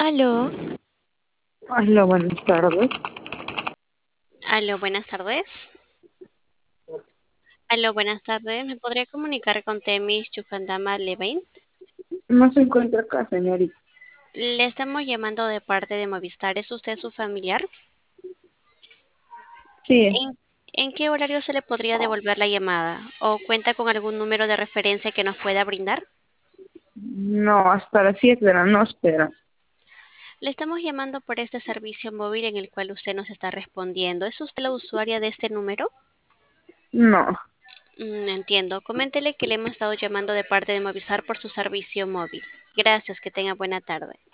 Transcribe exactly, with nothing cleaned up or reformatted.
Aló, Hola, buenas tardes. aló, buenas tardes. Aló, buenas tardes. ¿Me podría comunicar con Temis Chufandama Levin? No se encuentra acá, señorita. Le estamos llamando de parte de Movistar. ¿Es usted su familiar? Sí, ¿En, en qué horario se le podría devolver la llamada? ¿O cuenta con algún número de referencia que nos pueda brindar? no, hasta las siete de la noche, espera. Le estamos llamando por este servicio móvil en el cual usted nos está respondiendo. ¿Es usted la usuaria de este número? No, Mm, entiendo. Coméntele que le hemos estado llamando de parte de Movistar por su servicio móvil. Gracias, que tenga buena tarde.